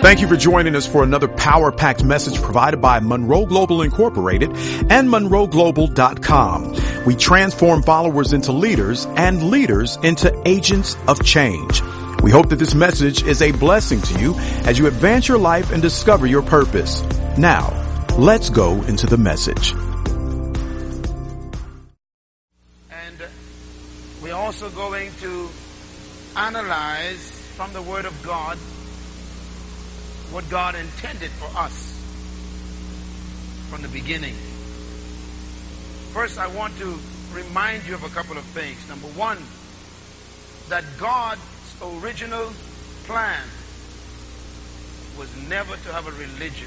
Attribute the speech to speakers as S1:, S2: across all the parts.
S1: Thank you for joining us for another power-packed message provided by Monroe Global Incorporated and MonroeGlobal.com. We transform followers into leaders and leaders into agents of change. We hope that this message is a blessing to you as you advance your life and discover your purpose. Now, let's go into the message.
S2: And we're also going to analyze from the Word of God what God intended for us from the beginning. First, I want to remind you of a couple of things. Number one, that God's original plan was never to have a religion.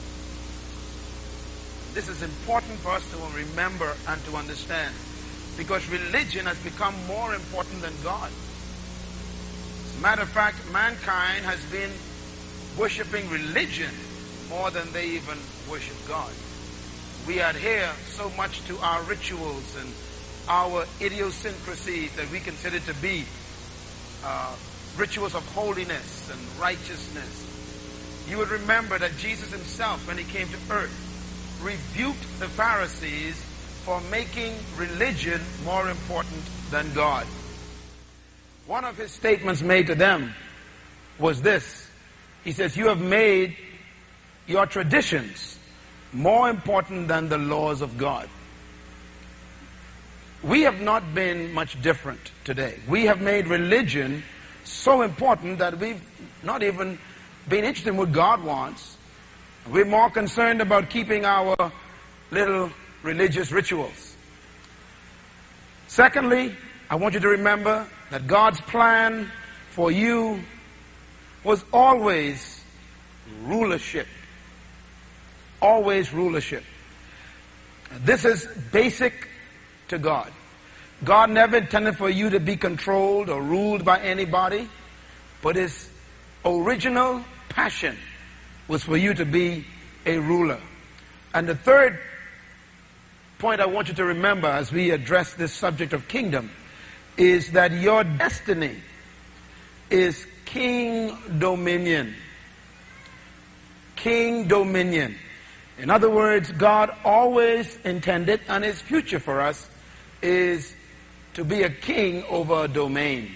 S2: This is important for us to remember and to understand, because religion has become more important than God. As a matter of fact, mankind has been worshiping religion more than they even worship God. We adhere so much to our rituals and our idiosyncrasies that we consider to be rituals of holiness and righteousness. You would remember that Jesus himself, when he came to earth, rebuked the Pharisees for making religion more important than God. One of his statements made to them was this. He says, "You have made your traditions more important than the laws of God." We have not been much different today. We have made religion so important that we've not even been interested in what God wants. We're more concerned about keeping our little religious rituals. Secondly, I want you to remember that God's plan for you was always rulership. Always rulership. This is basic to God. God never intended for you to be controlled or ruled by anybody, but his original passion was for you to be a ruler. And the third point I want you to remember as we address this subject of kingdom is that your destiny is king dominion. King dominion. In other words, God always intended, and his future for us is to be a king over a domain.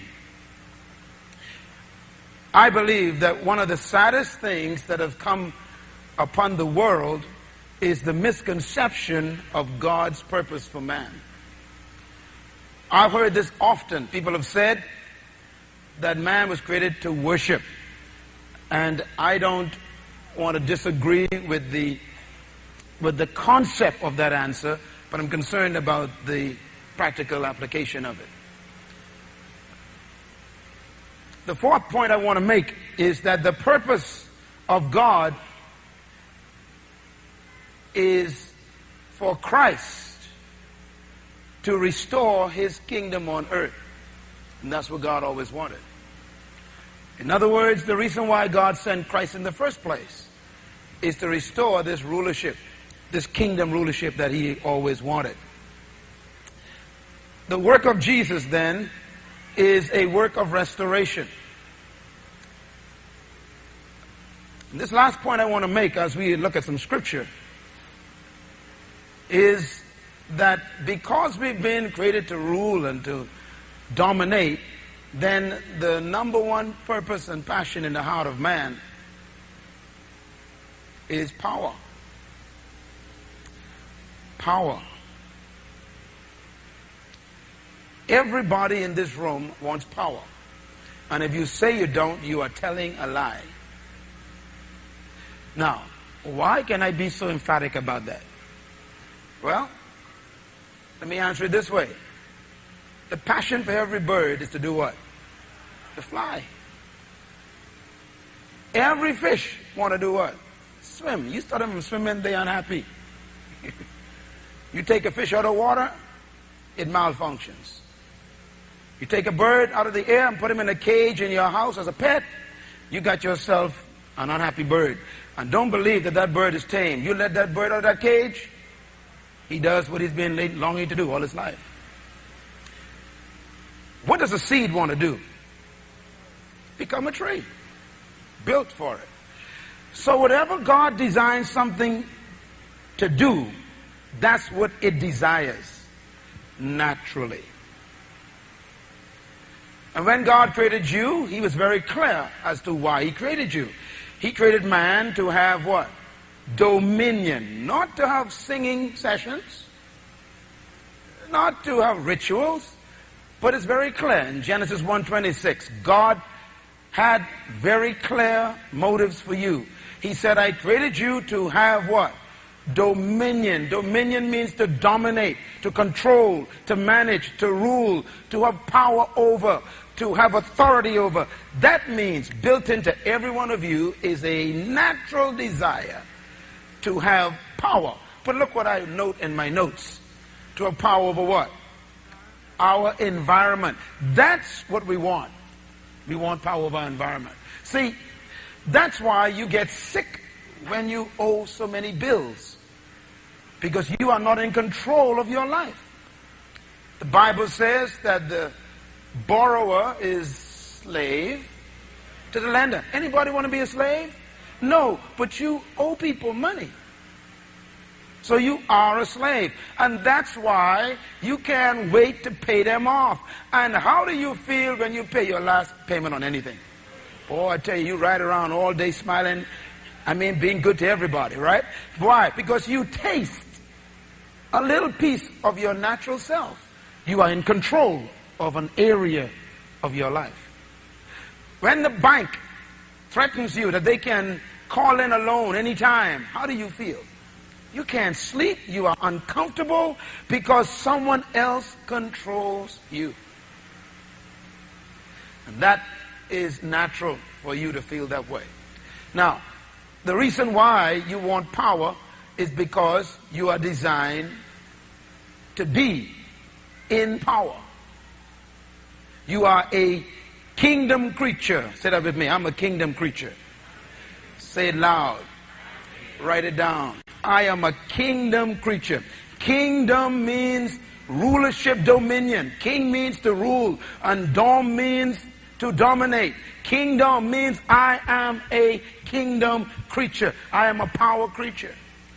S2: I believe that one of the saddest things that have come upon the world is the misconception of God's purpose for man. I've heard this often. People have said that man was created to worship. And I don't want to disagree with the concept of that answer, but I'm concerned about the practical application of it. The fourth point I want to make is that the purpose of God is for Christ to restore his kingdom on earth. And that's what God always wanted. In other words, the reason why God sent Christ in the first place is to restore this rulership, this kingdom rulership that he always wanted. The work of Jesus, then, is a work of restoration. And this last point I want to make as we look at some scripture is that because we've been created to rule and to dominate, then the number one purpose and passion in the heart of man is power. Power. Everybody in this room wants power. And if you say you don't, you are telling a lie. Now, why can I be so emphatic about that? Well, let me answer it this way. The passion for every bird is to do what? To fly. Every fish want to do what? Swim. You start them swimming, they're unhappy. You take a fish out of water, it malfunctions. You take a bird out of the air and put him in a cage in your house as a pet, you got yourself an unhappy bird. And don't believe that that bird is tame. You let that bird out of that cage, he does what he's been longing to do all his life. What does a seed want to do? Become a tree. Built for it. So whatever God designs something to do, that's what it desires naturally. And when God created you, he was very clear as to why he created you. He created man to have what? Dominion. Not to have singing sessions, not to have rituals, but it's very clear. In Genesis 1:26, God had very clear motives for you. He said, I created you to have what? Dominion. Dominion means to dominate, to control, to manage, to rule, to have power over, to have authority over. That means built into every one of you is a natural desire to have power. But look what I note in my notes. To have power over what? Our environment. That's what we want. We want power over our environment. See, that's why you get sick when you owe so many bills. Because you are not in control of your life. The Bible says that the borrower is slave to the lender. Anybody want to be a slave? No, but you owe people money. So you are a slave. And that's why you can't wait to pay them off. And how do you feel when you pay your last payment on anything? Oh, I tell you, you ride around all day smiling. I mean, being good to everybody, right? Why? Because you taste a little piece of your natural self. You are in control of an area of your life. When the bank threatens you that they can call in a loan anytime, how do you feel? You can't sleep. You are uncomfortable because someone else controls you. And that is natural for you to feel that way. Now, the reason why you want power is because you are designed to be in power. You are a kingdom creature. Say that with me. I'm a kingdom creature. Say it loud. Write it down. I am a kingdom creature. Kingdom means rulership, dominion. King means to rule, and dom means to dominate. Kingdom means I am a kingdom creature. I am a power creature.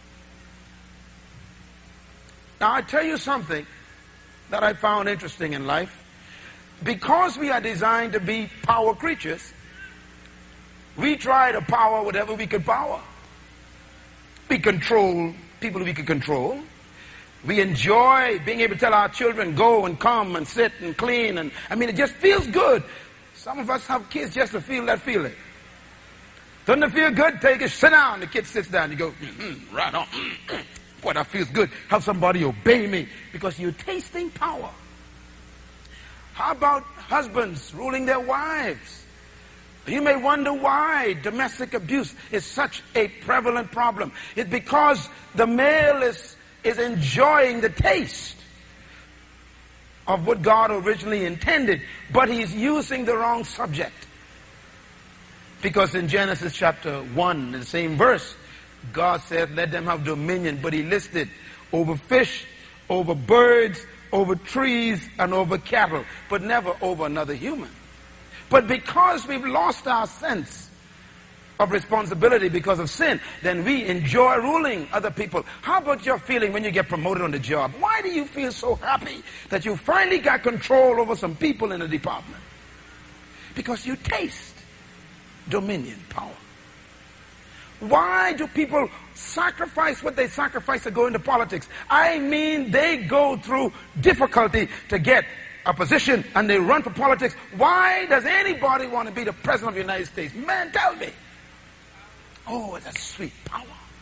S2: Now I tell you something that I found interesting in life. Because we are designed to be power creatures, we try to power whatever we could power. We control people we can control. We enjoy being able to tell our children, go and come and sit and clean. And I mean, it just feels good. Some of us have kids just to feel that feeling. Doesn't it feel good? Take it, sit down. The kid sits down. You go, right on. Boy, that feels good. Have somebody obey me. Because you're tasting power. How about husbands ruling their wives? You may wonder why domestic abuse is such a prevalent problem. It's because the male is enjoying the taste of what God originally intended, but he's using the wrong subject. Because in Genesis chapter 1, in the same verse, God said, let them have dominion, but he listed over fish, over birds, over trees, and over cattle, but never over another human. But because we've lost our sense of responsibility because of sin, then we enjoy ruling other people. How about your feeling when you get promoted on the job? Why do you feel so happy that you finally got control over some people in the department? Because you taste dominion, power. Why do people sacrifice what they sacrifice to go into politics? I mean, they go through difficulty to get a position and they run for politics. Why does anybody want to be the president of the United States? Man, tell me. Oh, it's a sweet power.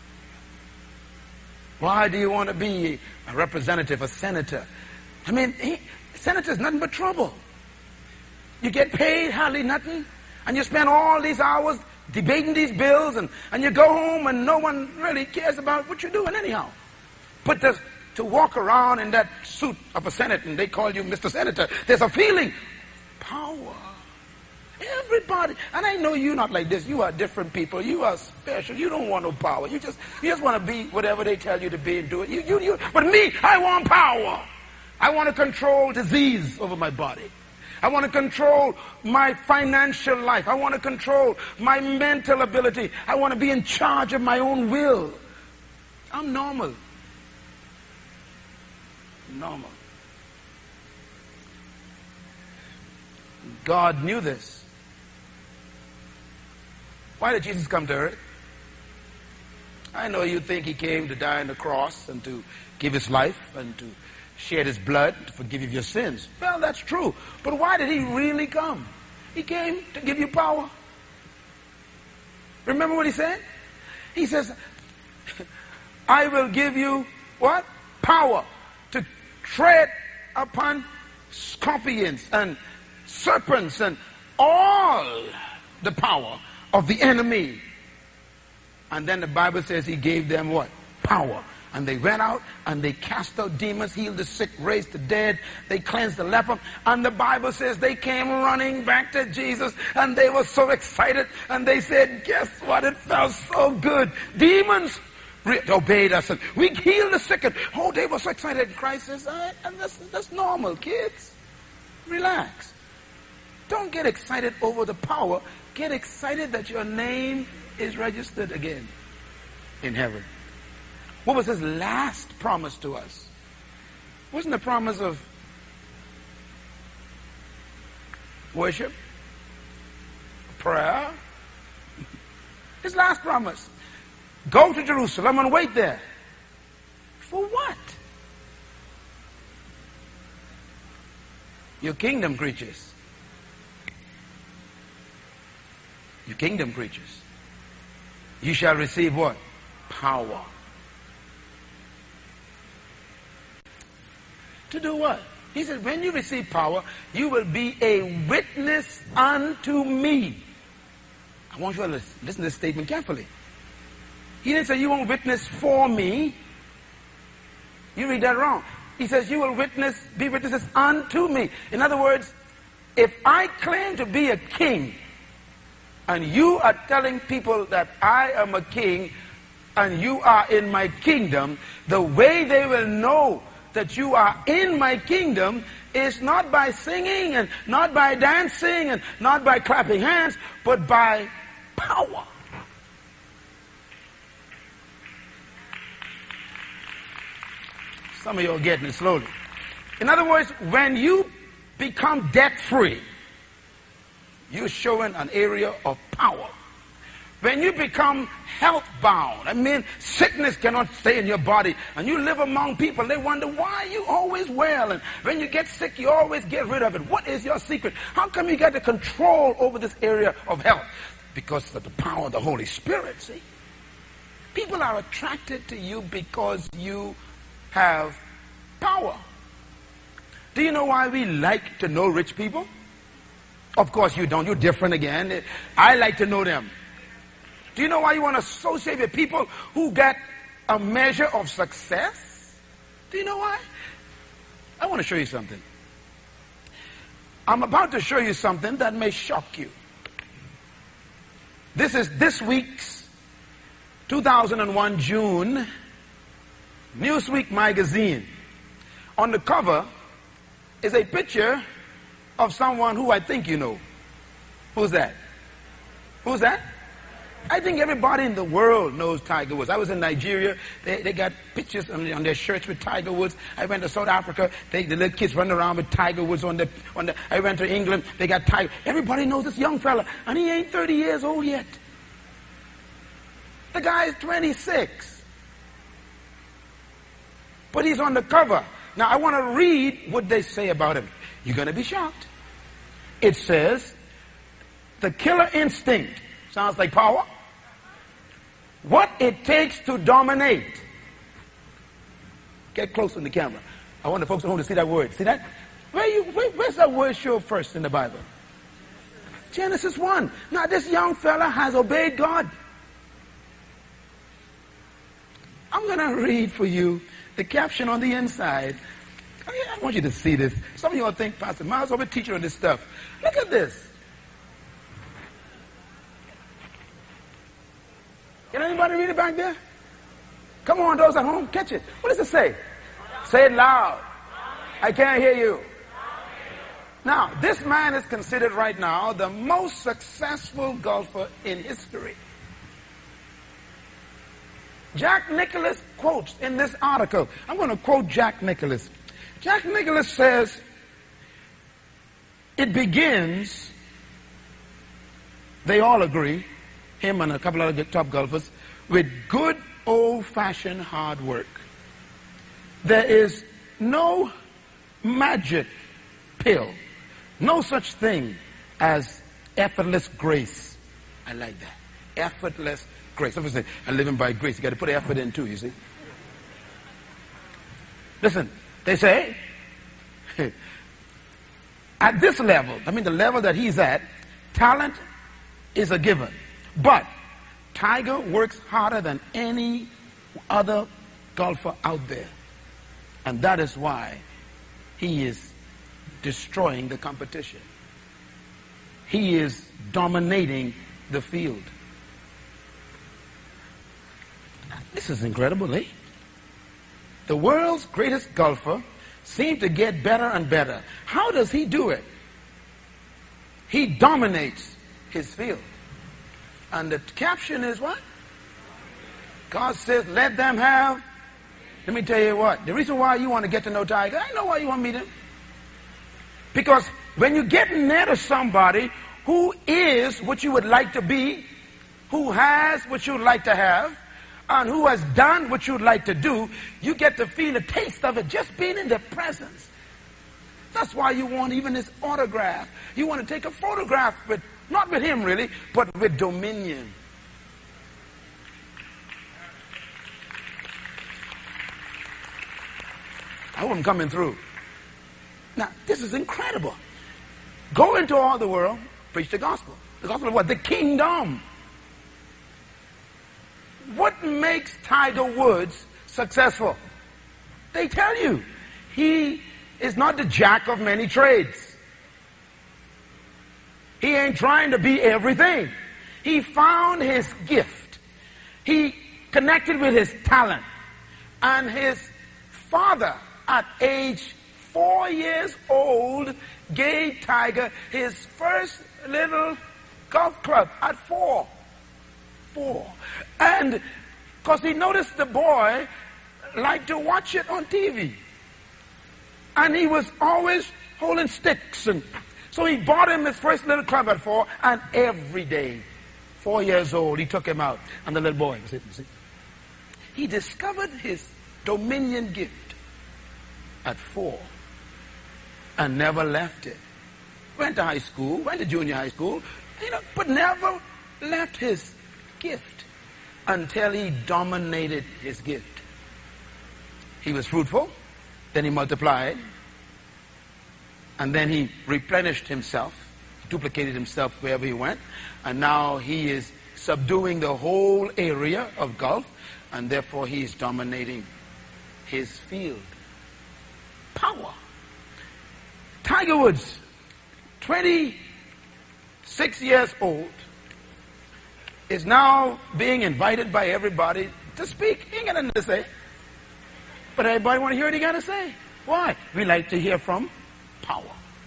S2: Why do you want to be a representative, a senator? I mean, senator's nothing but trouble. You get paid hardly nothing, and you spend all these hours debating these bills, and you go home and no one really cares about what you're doing anyhow. But to walk around in that suit of a senator, and they call you Mr. Senator, there's a feeling, power. Everybody, and I know you're not like this. You are different people. You are special. You don't want no power. You just want to be whatever they tell you to be and do it. But me, I want power. I want to control disease over my body. I want to control my financial life. I want to control my mental ability. I want to be in charge of my own will. I'm normal. Normal. God knew this. Why did Jesus come to earth? I know you think he came to die on the cross and to give his life and to shed his blood to forgive you of your sins. Well, that's true. But why did he really come? He came to give you power. Remember what he said? He says, I will give you what? Power to tread upon scorpions and serpents and all the power of the enemy. And then the Bible says he gave them what? Power. And they went out and they cast out demons, healed the sick, raised the dead, they cleansed the leper. And the Bible says they came running back to Jesus and they were so excited. And they said, guess what? It felt so good. Demons obeyed us and we healed the sick. And, oh, they were so excited. Christ says, and that's normal, kids. Relax. Don't get excited over the power. Get excited that your name is registered again in heaven. What was his last promise to us? Wasn't the promise of worship? Prayer? His last promise. Go to Jerusalem and wait there. For what? Your kingdom creatures. Your kingdom creatures. You shall receive what? Power. To do what? He said, when you receive power, you will be a witness unto me. I want you to listen to this statement carefully. He didn't say you won't witness for me. You read that wrong. He says you will be witnesses unto me. In other words, if I claim to be a king, and you are telling people that I am a king, and you are in my kingdom, the way they will know that you are in my kingdom is not by singing and not by dancing and not by clapping hands, but by power. Some of you are getting it slowly. In other words, when you become debt-free, you're showing an area of power. When you become health-bound, I mean, sickness cannot stay in your body, and you live among people, they wonder why you always well, and when you get sick, you always get rid of it. What is your secret? How come you get the control over this area of health? Because of the power of the Holy Spirit, see? People are attracted to you because you have power. Do you know why we like to know rich people? Of course you don't. You're different again. I like to know them. Do you know why you want to associate with people who get a measure of success? Do you know why? I want to show you something. I'm about to show you something that may shock you. This is this week's 2001 June Newsweek magazine. On the cover is a picture of someone who I think you know. Who's that? Who's that? I think everybody in the world knows Tiger Woods. I was in Nigeria. They got pictures on their shirts with Tiger Woods. I went to South Africa. The little kids running around with Tiger Woods on the. I went to England. They got Tiger. Everybody knows this young fella, and he ain't 30 years old yet. The guy is 26, but he's on the cover. Now I want to read what they say about him. You're going to be shocked. It says, "The killer instinct." Sounds like power. What it takes to dominate. Get close on the camera. I want the folks at home to see that word. See that? Where's that word show first in the Bible? Genesis 1. Now this young fella has obeyed God. I'm going to read for you the caption on the inside. I want you to see this. Some of you all think, Pastor Miles, I'm a teacher on this stuff. Look at this. Can anybody read it back there? Come on, those at home, catch it. What does it say? Say it loud. I can't hear you. Now, this man is considered right now the most successful golfer in history. Jack Nicklaus quotes in this article. I'm going to quote Jack Nicklaus. Jack Nicklaus says, it begins, they all agree, him and a couple of other top golfers, with good old-fashioned hard work. There is no magic pill, no such thing as effortless grace. I like that. Effortless grace. Some people say, I'm living by grace. You got to put effort in too, you see. Listen, they say, at this level, I mean the level that he's at, talent is a given. But Tiger works harder than any other golfer out there. And that is why he is destroying the competition. He is dominating the field. This is incredible, eh? The world's greatest golfer seems to get better and better. How does he do it? He dominates his field. And the caption is what? God says, let them have. Let me tell you what. The reason why you want to get to know Tiger, I know why you want to meet him. Because when you get near to somebody who is what you would like to be, who has what you would like to have, and who has done what you would like to do, you get to feel a taste of it just being in their presence. That's why you want even his autograph. You want to take a photograph with, not with him really, but with dominion. I hope I'm coming through. Now, this is incredible. Go into all the world, preach the gospel. The gospel of what? The kingdom. What makes Tiger Woods successful? They tell you. He is not the jack of many trades. He ain't trying to be everything. He found his gift. He connected with his talent. And his father, at age 4 years old, gave Tiger his first little golf club at 4. And because he noticed the boy liked to watch it on TV. And he was always holding sticks. And so he bought him his first little club at 4, and every day, 4 years old, he took him out. And the little boy was sitting. He discovered his dominion gift at 4 and never left it. Went to high school, went to junior high school, but never left his gift until he dominated his gift. He was fruitful, then he multiplied, and then he replenished himself, duplicated himself wherever he went, and now he is subduing the whole area of golf, and therefore he is dominating his field. Power. Tiger Woods, 26 years old, is now being invited by everybody to speak. He ain't got nothing to say. But everybody want to hear what he got to say. Why? We like to hear from power.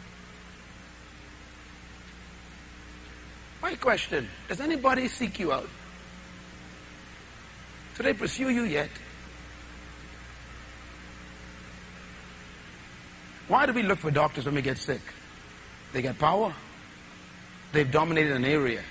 S2: My question, does anybody seek you out? Do they pursue you yet? Why do we look for doctors when we get sick? They get power. They've dominated an area.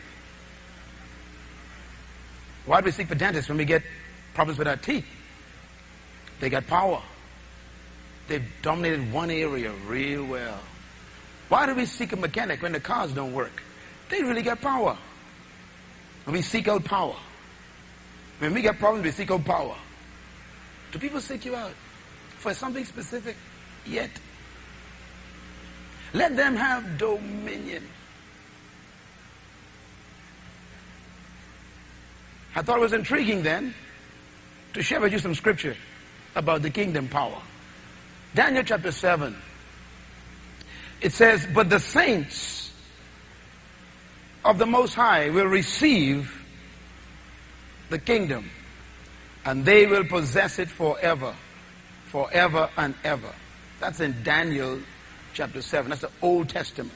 S2: Why do we seek for dentists when we get problems with our teeth? They got power. They've dominated one area real well. Why do we seek a mechanic when the cars don't work? They really got power. And we seek out power. When we get problems, we seek out power. Do people seek you out for something specific yet? Let them have dominion. I thought it was intriguing then to share with you some scripture about the kingdom power. Daniel chapter 7. It says, but the saints of the Most High will receive the kingdom, and they will possess it forever, forever and ever. That's in Daniel chapter 7. That's the Old Testament.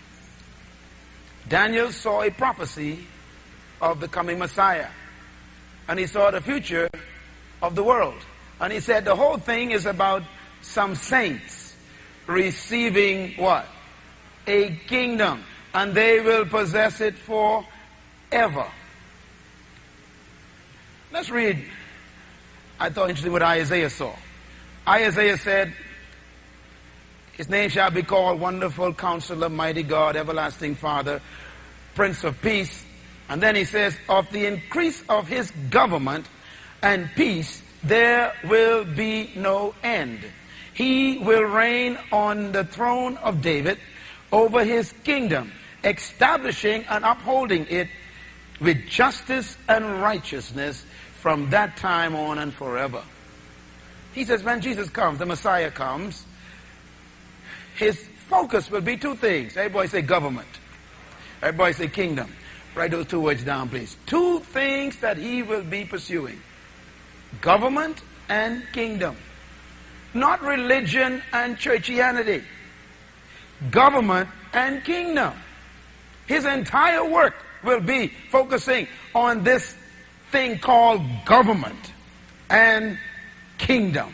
S2: Daniel saw a prophecy of the coming Messiah. And he saw the future of the world. And he said the whole thing is about some saints receiving what? A kingdom. And they will possess it forever. Let's read. I thought interesting what Isaiah saw. Isaiah said, his name shall be called Wonderful Counselor, Mighty God, Everlasting Father, Prince of Peace. And then he says, of the increase of his government and peace, there will be no end. He will reign on the throne of David over his kingdom, establishing and upholding it with justice and righteousness from that time on and forever. He says when Jesus comes, the Messiah comes, his focus will be two things. Everybody say government. Everybody say kingdom. Write those two words down, please. Two things that he will be pursuing. Government and kingdom. Not religion and churchianity. Government and kingdom. His entire work will be focusing on this thing called government and kingdom.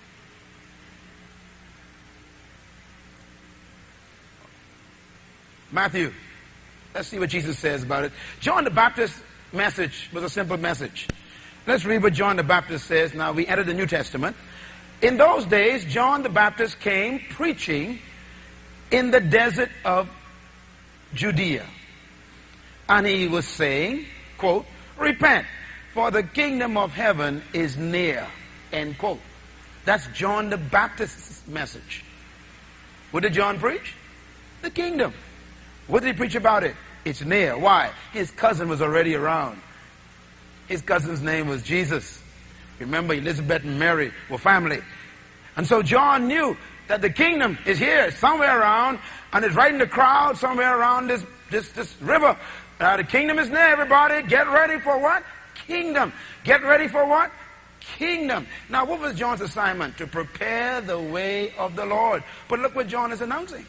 S2: Matthew, let's see what Jesus says about it. John the Baptist's message was a simple message. Let's read what John the Baptist says. Now we enter the New Testament. In those days, John the Baptist came preaching in the desert of Judea. And he was saying, quote, repent, for the kingdom of heaven is near, end quote. That's John the Baptist's message. What did John preach? The kingdom. What did he preach about it? It's near. Why? His cousin was already around. His cousin's name was Jesus. Remember, Elizabeth and Mary were family. And so John knew that the kingdom is here, somewhere around, and it's right in the crowd, somewhere around this river. The kingdom is near, everybody. Get ready for what? Kingdom. Get ready for what? Kingdom. Now, what was John's assignment? To prepare the way of the Lord. But look what John is announcing.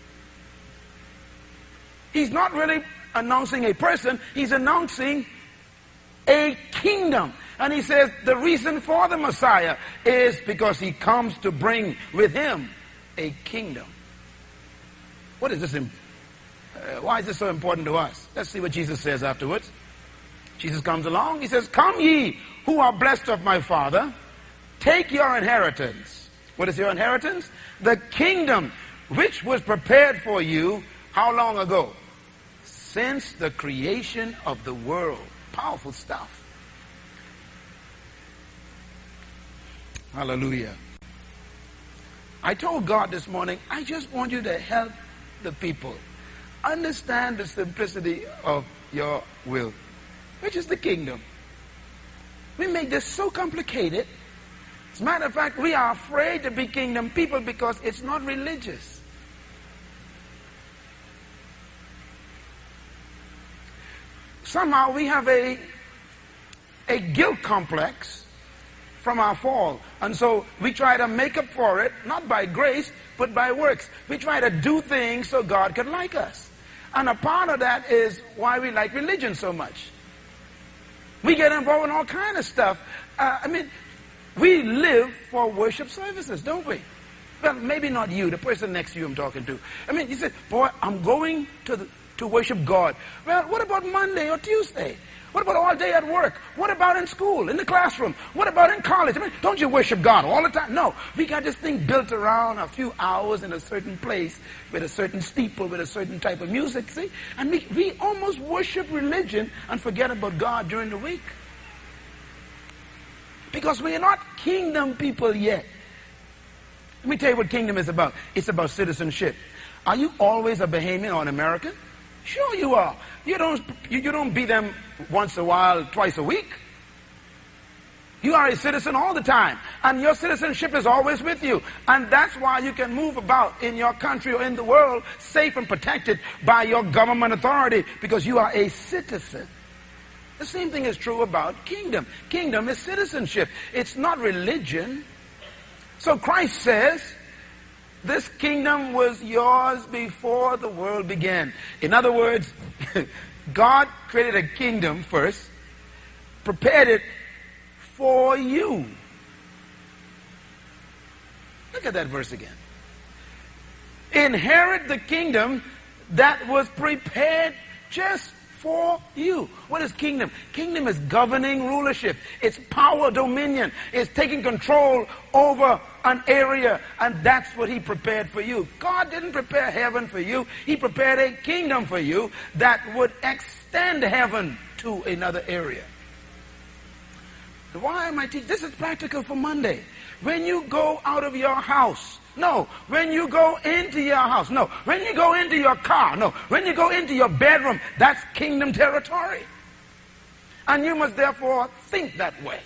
S2: He's not really announcing a person. He's announcing a kingdom. And he says the reason for the Messiah is because he comes to bring with him a kingdom. What is this? Why is this so important to us? Let's see what Jesus says afterwards. Jesus comes along. He says, come ye who are blessed of my Father, take your inheritance. What is your inheritance? The kingdom which was prepared for you how long ago? Since the creation of the world. Powerful stuff. Hallelujah. I told God this morning, I just want you to help the people understand the simplicity of your will, which is the kingdom. We make this so complicated. As a matter of fact, we are afraid to be kingdom people because it's not religious. Somehow we have a guilt complex from our fall. And so we try to make up for it, not by grace, but by works. We try to do things so God can like us. And a part of that is why we like religion so much. We get involved in all kind of stuff. We live for worship services, don't we? Well, maybe not you, the person next to you I'm talking to. You said, boy, I'm going to worship God. Well, what about Monday or Tuesday? What about all day at work? What about in school, in the classroom? What about in college? Don't you worship God all the time? No. We got this thing built around a few hours in a certain place with a certain steeple, with a certain type of music, see? And we almost worship religion and forget about God during the week. Because we are not kingdom people yet. Let me tell you what kingdom is about. It's about citizenship. Are you always a Bahamian or an American? Sure you are. You don't be them once a while, twice a week. You are a citizen all the time. And your citizenship is always with you. And that's why you can move about in your country or in the world safe and protected by your government authority because you are a citizen. The same thing is true about kingdom. Kingdom is citizenship. It's not religion. So Christ says, This kingdom was yours before the world began. In other words, God created a kingdom first, prepared it for you. Look at that verse again. Inherit the kingdom that was prepared just for you. What is kingdom? Kingdom is governing rulership. It's power, dominion. It's taking control over an area, and that's what he prepared for you. God didn't prepare heaven for you. He prepared a kingdom for you that would extend heaven to another area. Why am I teaching? This is practical for Monday. When you go out of your house, no. When you go into your house, no. When you go into your car, no. When you go into your bedroom, that's kingdom territory. And you must therefore think that way.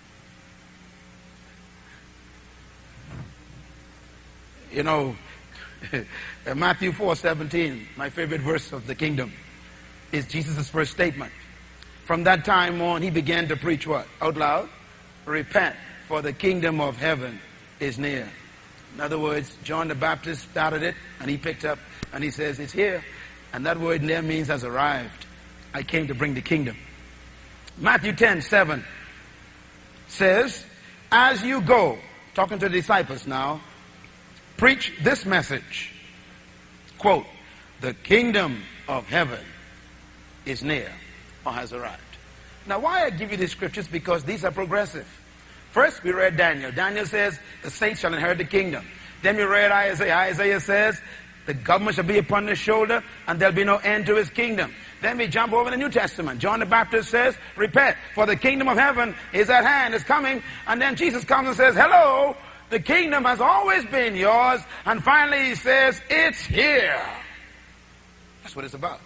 S2: You know, Matthew 4:17, my favorite verse of the kingdom, is Jesus' first statement. From that time on, he began to preach what? Out loud? Repent, for the kingdom of heaven is near. In other words, John the Baptist started it, and he picked up, and he says, it's here. And that word near means has arrived. I came to bring the kingdom. Matthew 10:7 says, as you go, talking to the disciples now, preach this message. Quote, the kingdom of heaven is near, or has arrived. Now, why I give you these scriptures? Because these are progressive. First, we read Daniel. Daniel says, the saints shall inherit the kingdom. Then we read Isaiah. Isaiah says, the government shall be upon his shoulder, and there'll be no end to his kingdom. Then we jump over to the New Testament. John the Baptist says, repent, for the kingdom of heaven is at hand, is coming. And then Jesus comes and says, hello, the kingdom has always been yours. And finally he says, it's here. That's what it's about.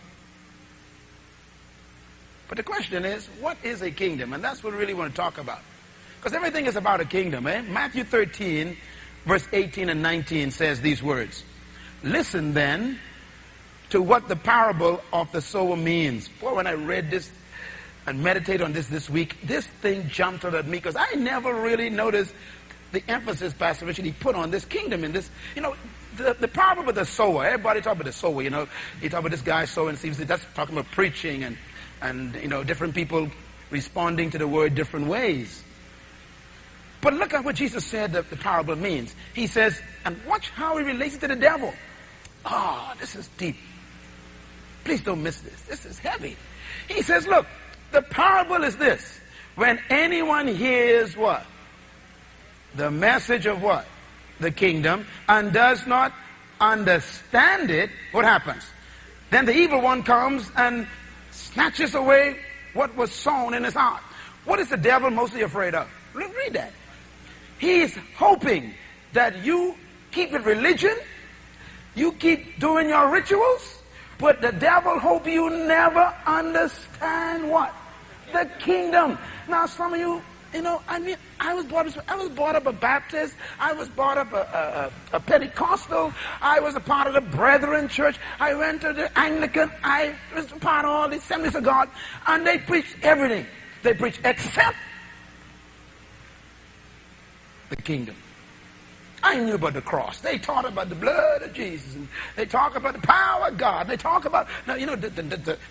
S2: But the question is, what is a kingdom? And that's what we really want to talk about. Because everything is about a kingdom, eh? Matthew 13, verse 18 and 19 says these words. Listen then to what the parable of the sower means. Boy, when I read this and meditate on this week, this thing jumped out at me because I never really noticed the emphasis Pastor Richard he put on this kingdom in this. You know, the parable of the sower. Everybody talk about the sower, you know. You talk about this guy sowing seeds. That's talking about preaching and you know, different people responding to the word different ways. But look at what Jesus said the parable means. He says, and watch how he relates it to the devil. Oh, this is deep. Please don't miss this. This is heavy. He says, look, the parable is this. When anyone hears what? The message of what? The kingdom, and does not understand it, what happens? Then the evil one comes and snatches away what was sown in his heart. What is the devil mostly afraid of? Read that. He's hoping that you keep it religion, you keep doing your rituals, but the devil hope you never understand what? The kingdom. Now some of you, you know, I mean, I was brought up a Baptist, I was brought up a Pentecostal, I was a part of the Brethren Church, I went to the Anglican, I was a part of all the Assemblies of God, and they preached everything. They preached except the kingdom. I knew about the cross. They taught about the blood of Jesus. And they talk about the power of God. They talk about, now, you know, the